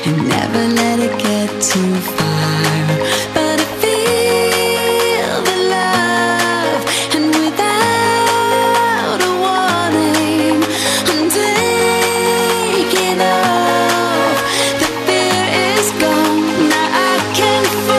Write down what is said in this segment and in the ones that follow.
and never let it get too far. But I feel the love, and without a warning, I'm taking off. The fear is gone, now I can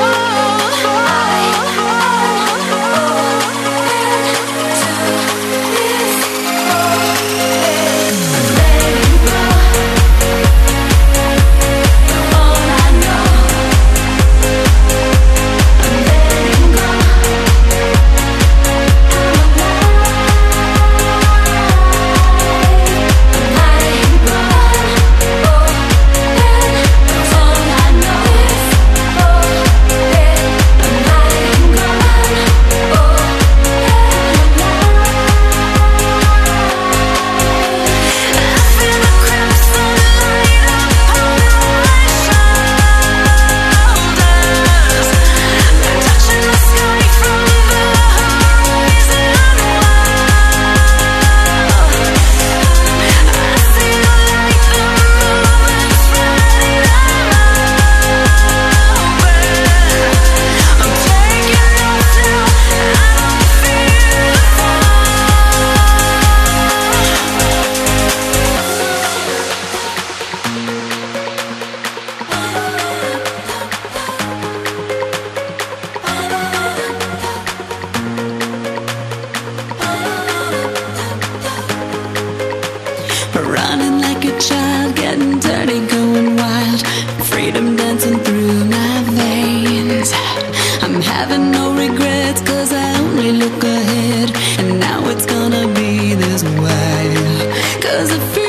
running like a child, getting dirty, going wild, freedom dancing through my veins. I'm having no regrets, 'cause I only look ahead, and now it's gonna be this way. 'Cause I feel